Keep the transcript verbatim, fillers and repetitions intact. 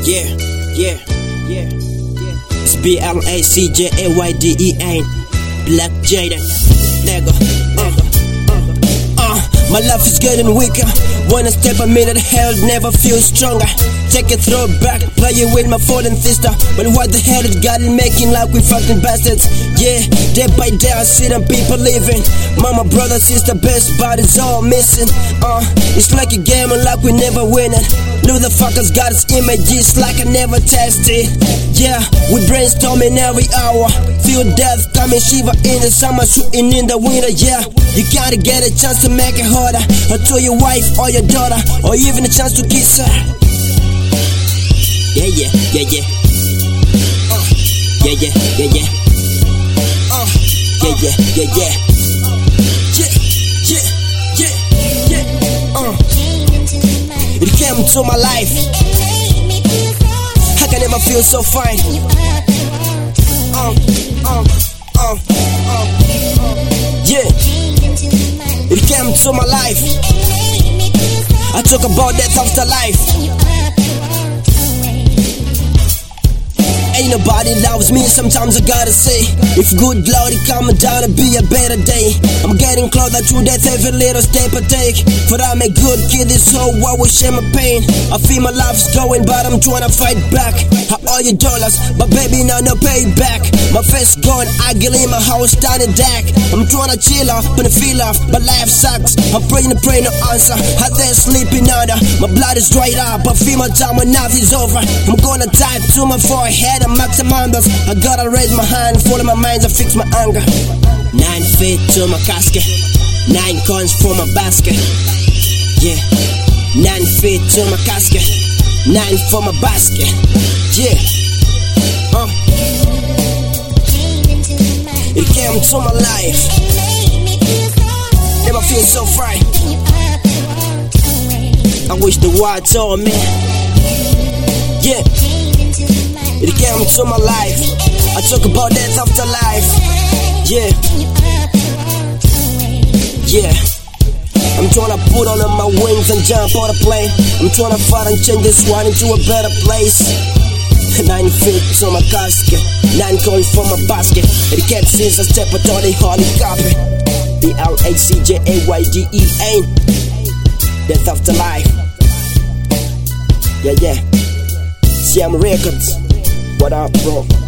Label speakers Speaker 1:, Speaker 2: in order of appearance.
Speaker 1: Yeah, yeah, yeah, yeah. It's B L A C J A Y D E ain't Black Jaden. Lego, uh, uh, uh. My life is getting weaker. Wanna step a minute, hell never feel stronger. Take a throw back, play it with my fallen sister. But what the hell it got it making like we fucking bastards? Yeah, day by day I see them people living. Mama, brother, sister, best buddies all missing. Uh, it's like a game and like we never winning. Know the fuckers got us images like I never tested. Yeah, we brainstorming every hour. Feel death coming, shiver in the summer, shooting in the winter. Yeah, you gotta get a chance to make it harder, or to your wife or your daughter, or even a chance to kiss her. Yeah, yeah, yeah, yeah. Uh, yeah, yeah, yeah, yeah. Uh, yeah, yeah, yeah, yeah. Yeah, yeah, yeah, yeah. Uh, it came into my life. I can never feel so fine. Uh, uh, uh, uh, yeah. It came into my life. I talk about death after life. Ain't nobody loves me, sometimes I gotta say, if good Lord it coming down to be a better day. I'm getting closer to death every little step I take. For I'm a good kid, this whole world will share my pain. I feel my life's going, but I'm trying to fight back. I owe you dollars, but baby now no payback. My face gone, ugly in my house down the deck. I'm trying to chill off, but I feel off, but life sucks. I'm praying to pray no answer, I there sleeping under. My blood is dried up, I feel my time when nothing's over. I'm gonna tie to my forehead, maximanders. I gotta raise my hand, follow my mind and fix my anger. Nine feet to my casket, nine coins for my basket. Yeah, nine feet to my casket, nine for my basket. Yeah, uh. It came to my life. Never feel so fine. I wish the world told me. Yeah. It came to my life. I talk about death after life. Yeah. Yeah. I'm trying to put on my wings and jump on a plane. I'm trying to fight and change this one into a better place. Nine feet to my casket, nine coins for my basket. It gets since I step out on the holy carpet. B L A C J A Y D E ain't death after life. Yeah, yeah. C M Records. What up, bro?